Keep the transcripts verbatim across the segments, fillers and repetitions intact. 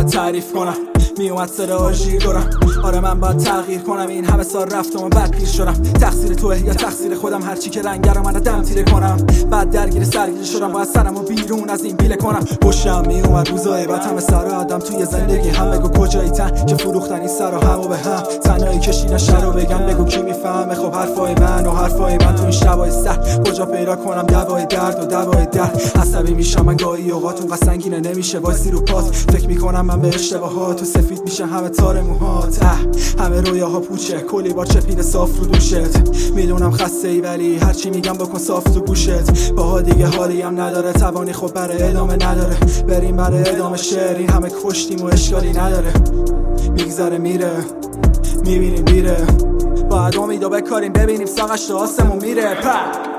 تعریف کنم، میومد صدا ژیر دارم. آره من باید تغییر کنم، این همه سال رفتم و بعد پیر شدم. تقصیر توه یا تقصیر خودم، هرچی که رنگرم من دم تیره کنم. بعد درگیر سرگیر شدم، باید سرمو بیرون از این بیله کنم. خوشم میومد روزای بعد همه سر آدم توی زندگی هم. بگو کجایی تن که فروختن این سر و همو به هم، تنهایی کشیدن شر رو بگم. بگو کی میفهمه خب حرفای من و حرفای من تو این شبای سر. کجا پیدا کنم دوای درد و دوای درد؟ عصبی میشم من گاهی اوقات، اونقدر سنگینه نمیشه وایسی رو پات. فکر میکنم من به اشتباهات، تو سفید میشه همه تار موهات. همه رویاها پوچه، کلی با چپین صاف رو دوشت. میدونم خسته ای ولی هرچی میگم بکن صاف تو گوشت. باها دیگه حالی هم نداره، توانی خب برای ادامه نداره. بریم برای ادامه شعر، این همه کشتیم و اشکالی نداره. میگذره میره، میبینیم میره، باید امیدو بکاریم ببینیم ساقش تو آسمون میره. په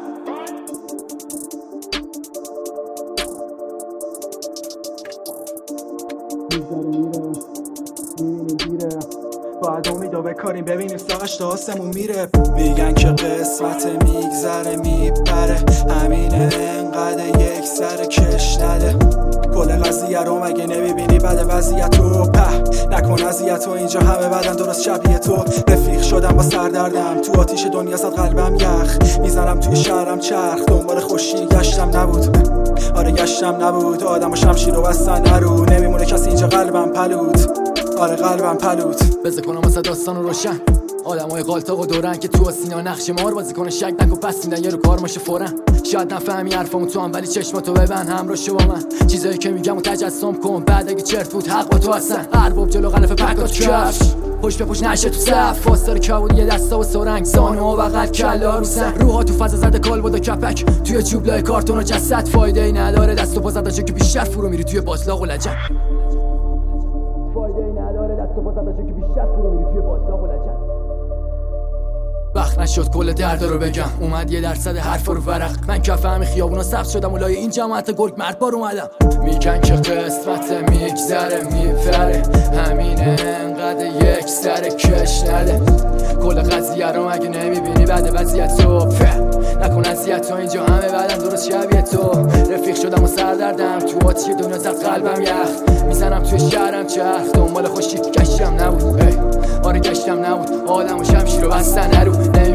باید امیدو بکاریم ببینیم ساقش تا آسمون میره. میگن که قسمت میگذره میپره، همینه انقدر یک سر کش نده. کل قضیه رو مگه نمیبینی بده وضعیتو؟ په نکن اذیتو، اینجا همه بدن درست شبیه تو. رفیق شدم با سردردم، تو آتیش دنیا زد قلبم یخ. میزنم توی شهرم چرخ، دنبال خوشی گشتم نبود. آره گشتم نبود، آدم و شمشیر رو بستن نرو. نمیمونه کسی اینجا، قلبم پلود. آره قلبم پلود. بذار کنم واسه داستانو روشن، آدمای غالطاق و دورن که تو سینا نقش مار بازی کنه. شک نکن پس میدن یه رو کار ماشه فورا. شاید نفهمی حرفامو تو هم، ولی چشماتو ببند همراه شو با من. چیزایی که میگم و تجسم کن، بعد اگه چرت بود حق با تو هستن. ارباب جلو قلف پکات کفش، پشت به پشت نشه تو صف. فاستار کبود یه دستا و سرنگ، زانو و بغل کلا رو سن. روحا تو فضا زده کال بود و کپک، توی چوبلای کارتون و جسد. فایده ای نداره دست و پا زدن که بیشتر فرو میری توی باطلاق و لجن. فایده ای نداره دست و پا زدن که بیشتر فرو میری توی باطلاق و لجن. وقت نشد کل درد رو بگم، اومد یه درصد حرفا رو ورق. من کفه همین خیابونا سبز شدم و لای این جماعت گرگ مرد بار اومدم. میگن که قسمت میگذره میپره، همینه انقدر یک سر کش نده. کل قضیه رو مگه نمیبینی بده وضعیتو؟ نکن اذیتو، اینجا همه بدن درست شبیه تو. رفیق شدم و سردردم، تو آتیش دنیا زد قلبم یخ. میزنم توی شهرم چرخ، دنبال خوشی گشتم نبود. آره گشتم نبود، آدم و شمشیر رو بستن نرو.